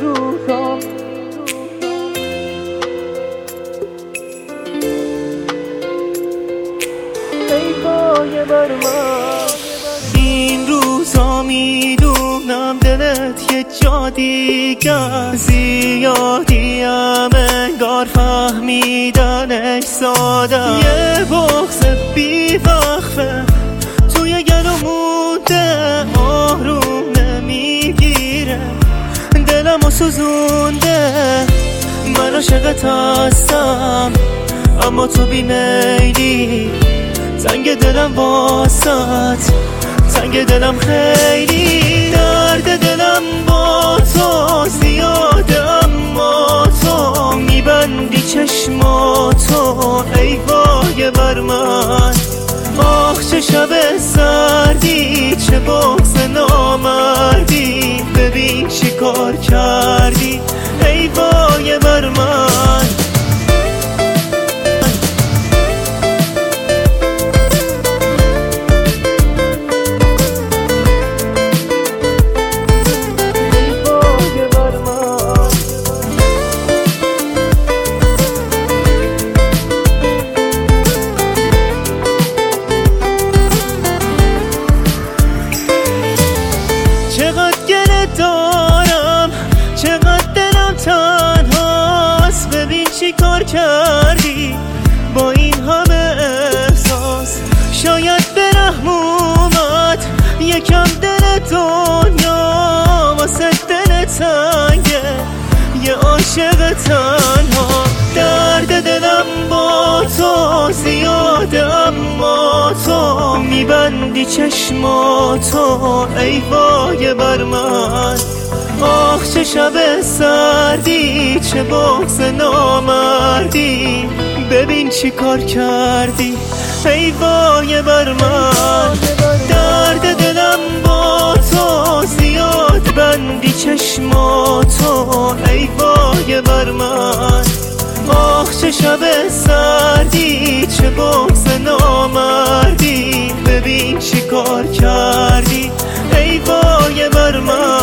روزا ای وای بر من. این روزا میدونم دلت یه جا دیگر زیادیم انگار فهمیدنش ساده، یه بغض بیوقفه توی گلو مونده، آروم نمیگیره دلمو سوزونده. من عاشقت هستم اما تو بیمیلی، تنگ دلم واسط، تنگ دلم خیلی، درد دلم با تو زیاده اما تو میبندی چشماتو ای وای بر من. آخ چه شب سردی، چه بغض نامردی، ببین چی کار کردی ای وای بر من. چقدر گله دارم، چقدر دلم تنهاست، ببین چی کار کردی با این همه احساس. شاید به رحم اومد یکم دل دنیا، واسه دل تنگه یه عاشق تنها. درد دلم با تو زیاده اما تو میبندی چشماتو ای وای بر من. آخ چه شب سردی، چه بغض نامردی، ببین چی کار کردی ای وای بر من. درد دلم با تو زیاد بندی چشماتو ای وای بر من. آخ چه شب سردی، چه بغض نامردی، ببین چی کار کردی ای وای بر من.